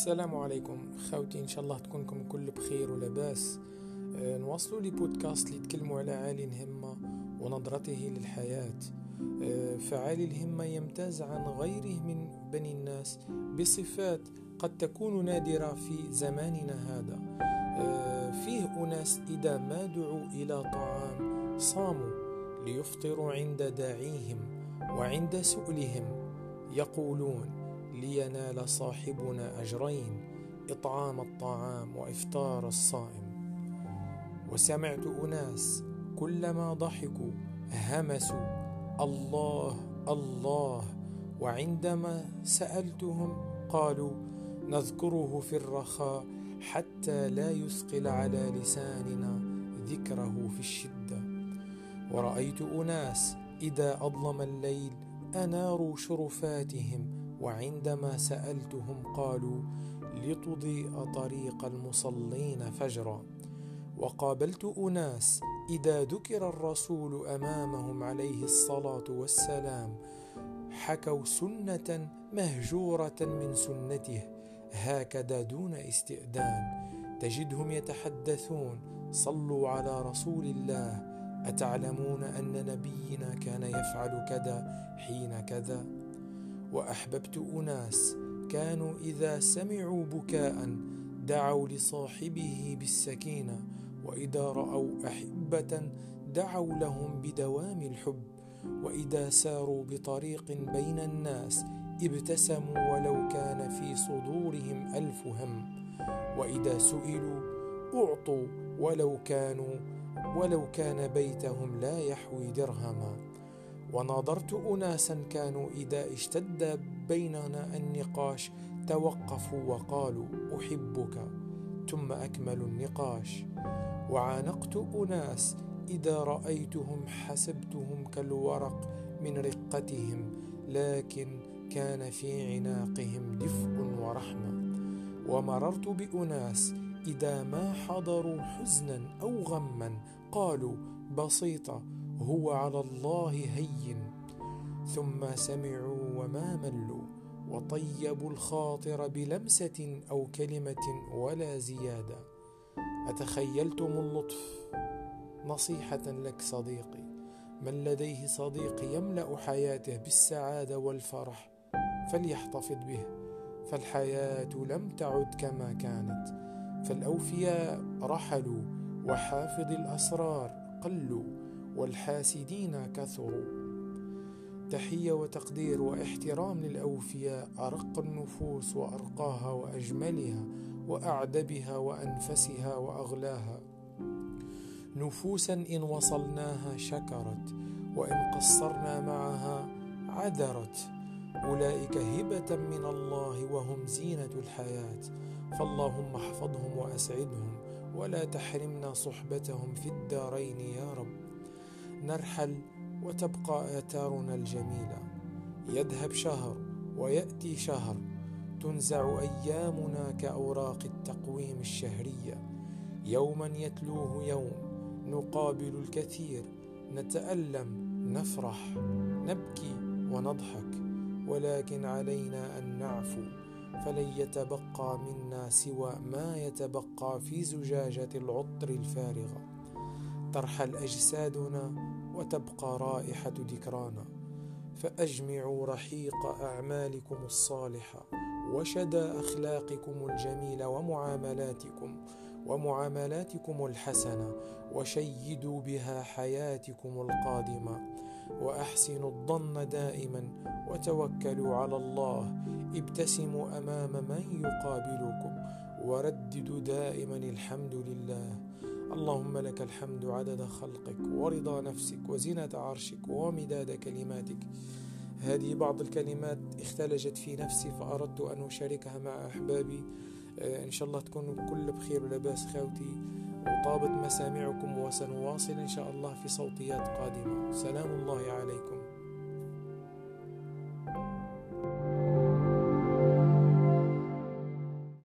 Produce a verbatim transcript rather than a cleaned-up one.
السلام عليكم خاوتي، إن شاء الله تكونكم كل بخير ولباس. أه نواصلوا لي بودكاست اللي يتكلموا على عالي الهمة ونظرته للحياة. أه فعالي الهمة يمتاز عن غيره من بني الناس بصفات قد تكون نادرة في زماننا هذا. أه فيه أناس إذا ما دعوا إلى طعام صاموا ليفطروا عند داعيهم، وعند سؤلهم يقولون: لينال صاحبنا أجرين، إطعام الطعام وإفطار الصائم. وسمعت أناس كلما ضحكوا همسوا: الله الله، وعندما سألتهم قالوا: نذكره في الرخاء حتى لا يثقل على لساننا ذكره في الشدة. ورأيت أناس إذا أظلم الليل أناروا شرفاتهم، وعندما سألتهم قالوا: لتضيء طريق المصلين فجرا. وقابلت أناس إذا ذكر الرسول أمامهم عليه الصلاة والسلام حكوا سنة مهجورة من سنته هكذا دون استئذان، تجدهم يتحدثون: صلوا على رسول الله، أتعلمون أن نبينا كان يفعل كذا حين كذا. وأحببت أناس كانوا إذا سمعوا بكاء دعوا لصاحبه بالسكينة، وإذا رأوا أحبة دعوا لهم بدوام الحب، وإذا ساروا بطريق بين الناس ابتسموا ولو كان في صدورهم ألف هم، وإذا سئلوا أعطوا ولو كانوا ولو كان بيتهم لا يحوي درهما. ونظرت أناسا كانوا إذا اشتد بيننا النقاش توقفوا وقالوا: أحبك، ثم أكملوا النقاش. وعانقت أناس إذا رأيتهم حسبتهم كالورق من رقتهم، لكن كان في عناقهم دفء ورحمة. ومررت بأناس إذا ما حضروا حزنا أو غما قالوا: بسيطة، هو على الله هين. ثم سمعوا وما ملوا، وطيبوا الخاطر بلمسة أو كلمة ولا زيادة. أتخيلتم اللطف؟ نصيحة لك صديقي: من لديه صديق يملأ حياته بالسعادة والفرح فليحتفظ به، فالحياة لم تعد كما كانت، فالأوفياء رحلوا، وحافظ الأسرار قلوا، والحاسدين كثروا. تحية وتقدير واحترام للأوفياء، أرق النفوس وأرقاها وأجملها وأعدبها وأنفسها وأغلاها. نفوسا إن وصلناها شكرت، وإن قصرنا معها عذرت. أولئك هبة من الله وهم زينة الحياة، فاللهم احفظهم وأسعدهم، ولا تحرمنا صحبتهم في الدارين يا رب. نرحل وتبقى آثارنا الجميلة، يذهب شهر ويأتي شهر، تنزع أيامنا كأوراق التقويم الشهرية، يوما يتلوه يوم، نقابل الكثير، نتألم، نفرح، نبكي ونضحك، ولكن علينا أن نعفو، فلن يتبقى منا سوى ما يتبقى في زجاجة العطر الفارغة. ترحل أجسادنا وتبقى رائحة ذكرانا، فأجمعوا رحيق أعمالكم الصالحة وشدى أخلاقكم الجميلة ومعاملاتكم ومعاملاتكم الحسنة، وشيدوا بها حياتكم القادمة، وأحسنوا الظن دائما، وتوكلوا على الله. ابتسموا أمام من يقابلكم، ورددوا دائما الحمد لله. اللهم لك الحمد عدد خلقك ورضا نفسك وزنة عرشك ومداد كلماتك. هذه بعض الكلمات اختلجت في نفسي فأردت أن أشاركها مع أحبابي. إن شاء الله تكونوا كل بخير ولباس خاوتي، وطابت مسامعكم، وسنواصل إن شاء الله في صوتيات قادمة. سلام الله عليكم.